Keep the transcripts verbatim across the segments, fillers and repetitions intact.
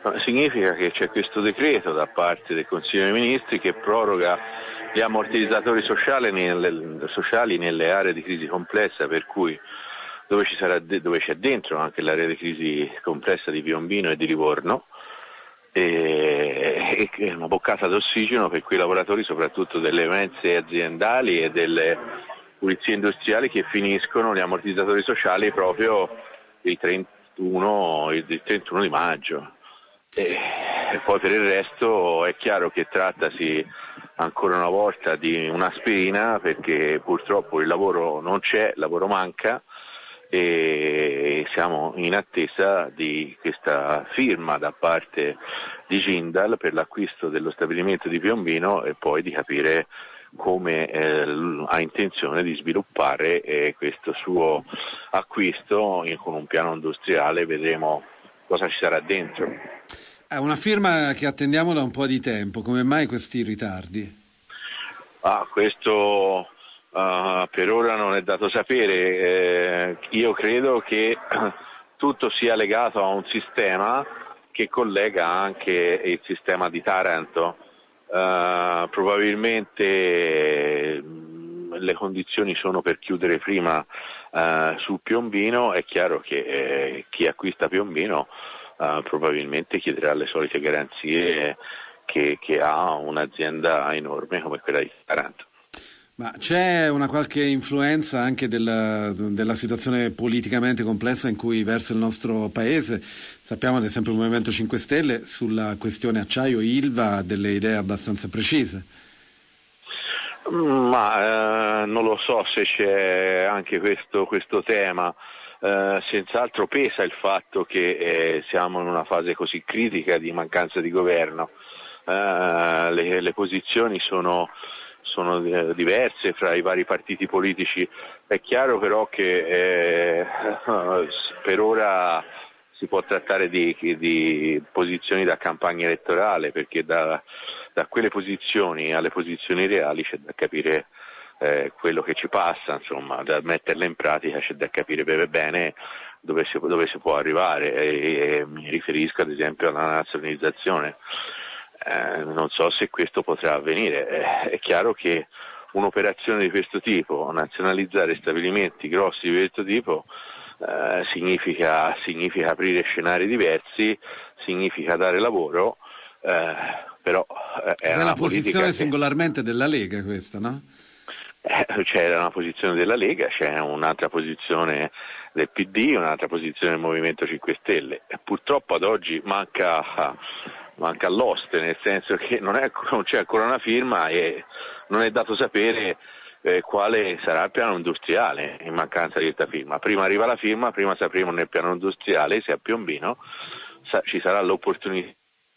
Significa che c'è questo decreto da parte del Consiglio dei Ministri che proroga gli ammortizzatori sociali nelle, sociali nelle aree di crisi complessa, per cui dove, ci sarà, dove c'è dentro anche l'area di crisi complessa di Piombino e di Livorno, e, e una boccata d'ossigeno per quei lavoratori, soprattutto delle mense aziendali e delle pulizie industriali, che finiscono gli ammortizzatori sociali proprio il trentuno, il trentuno di maggio. E poi per il resto è chiaro che trattasi ancora una volta di un'aspirina, perché purtroppo il lavoro non c'è, il lavoro manca, e siamo in attesa di questa firma da parte di Jindal per l'acquisto dello stabilimento di Piombino e poi di capire come eh, ha intenzione di sviluppare eh, questo suo acquisto in, con un piano industriale. Vedremo cosa ci sarà dentro. È una firma che attendiamo da un po' di tempo, come mai questi ritardi? Ah, questo uh, per ora non è dato sapere, eh, io credo che tutto sia legato a un sistema che collega anche il sistema di Taranto. Uh, probabilmente mh, le condizioni sono per chiudere prima uh, su Piombino. È chiaro che eh, chi acquista Piombino Uh, probabilmente chiederà le solite garanzie che, che ha un'azienda enorme come quella di Taranto. Ma c'è una qualche influenza anche della, della situazione politicamente complessa in cui versa il nostro paese? Sappiamo ad esempio il Movimento cinque Stelle sulla questione acciaio Ilva ha delle idee abbastanza precise. Ma eh, non lo so se c'è anche questo, questo tema. Uh, senz'altro pesa il fatto che eh, siamo in una fase così critica di mancanza di governo. Uh, le, le posizioni sono, sono diverse fra i vari partiti politici. È chiaro però che eh, per ora si può trattare di, di posizioni da campagna elettorale, perché da, da quelle posizioni alle posizioni reali c'è da capire Eh, quello che ci passa, insomma, da metterle in pratica c'è da capire bene dove si, dove si può arrivare, e, e mi riferisco ad esempio alla nazionalizzazione. Eh, non so se questo potrà avvenire. Eh, è chiaro che un'operazione di questo tipo, nazionalizzare stabilimenti grossi di questo tipo, eh, significa, significa aprire scenari diversi, significa dare lavoro, eh, però eh, è Era una la posizione che... singolarmente della Lega questa, no? C'è una posizione della Lega, c'è un'altra posizione del P D, un'altra posizione del Movimento cinque Stelle. E purtroppo ad oggi manca, manca l'oste, nel senso che non, è, non c'è ancora una firma e non è dato sapere eh, quale sarà il piano industriale in mancanza di questa firma. Prima arriva la firma, prima sapremo nel piano industriale se a Piombino sa, ci sarà l'opportunità.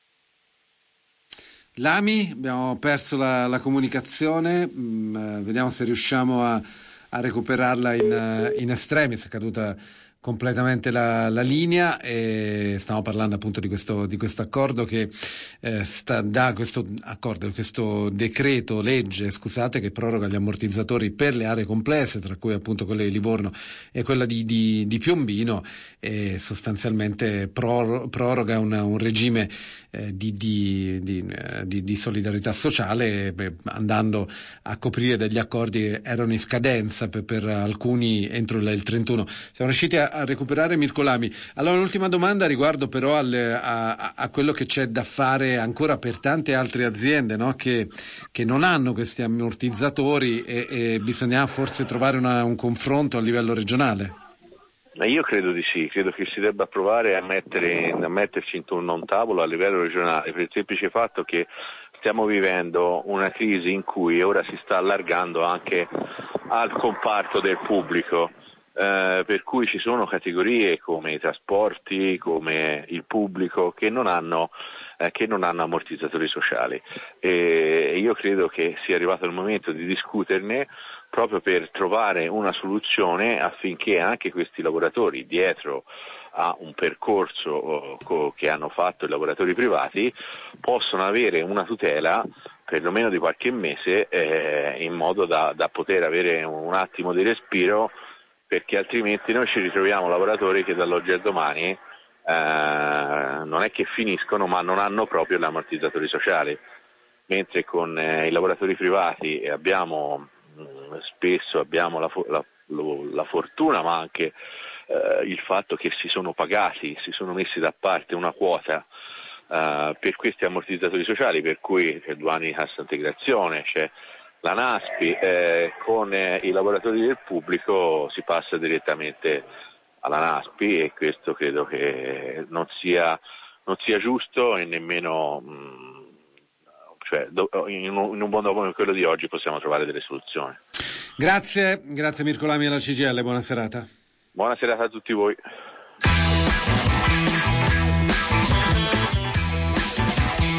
Lami, abbiamo perso la, la comunicazione, mm, eh, vediamo se riusciamo a, a recuperarla in, in estremis, è caduta completamente la, la linea, e stiamo parlando appunto di questo di questo accordo che eh, sta, da questo accordo, questo decreto legge, scusate, che proroga gli ammortizzatori per le aree complesse, tra cui appunto quelle di Livorno e quella di, di, di Piombino, e sostanzialmente pror, proroga una, un regime eh, di, di, di, di, di solidarietà sociale, beh, andando a coprire degli accordi che erano in scadenza per, per alcuni entro il trentuno. Siamo riusciti a a recuperare Mirko Lami. Allora, un'ultima domanda riguardo però al, a, a quello che c'è da fare ancora per tante altre aziende, no? che, che non hanno questi ammortizzatori, e, e bisogna forse trovare una, un confronto a livello regionale. Io credo di sì, credo che si debba provare a, mettere, a metterci intorno a un tavolo a livello regionale, per il semplice fatto che stiamo vivendo una crisi in cui ora si sta allargando anche al comparto del pubblico. Eh, per cui ci sono categorie come i trasporti, come il pubblico, che non hanno, eh, che non hanno ammortizzatori sociali, e io credo che sia arrivato il momento di discuterne proprio per trovare una soluzione affinché anche questi lavoratori, dietro a un percorso oh, che hanno fatto i lavoratori privati, possano avere una tutela perlomeno di qualche mese, eh, in modo da, da poter avere un attimo di respiro, perché altrimenti noi ci ritroviamo lavoratori che dall'oggi al domani eh, non è che finiscono, ma non hanno proprio gli ammortizzatori sociali, mentre con eh, i lavoratori privati abbiamo mh, spesso abbiamo la, la, la fortuna, ma anche eh, il fatto che si sono pagati, si sono messi da parte una quota Uh, per questi ammortizzatori sociali, per cui c'è due anni di cassa integrazione, c'è la NASPI, eh, con eh, i lavoratori del pubblico si passa direttamente alla NASPI, e questo credo che non sia, non sia giusto, e nemmeno mh, cioè, do, in, un, in un mondo come quello di oggi possiamo trovare delle soluzioni. Grazie, grazie Mirko Lami alla C G I L, buona serata. Buona serata a tutti voi.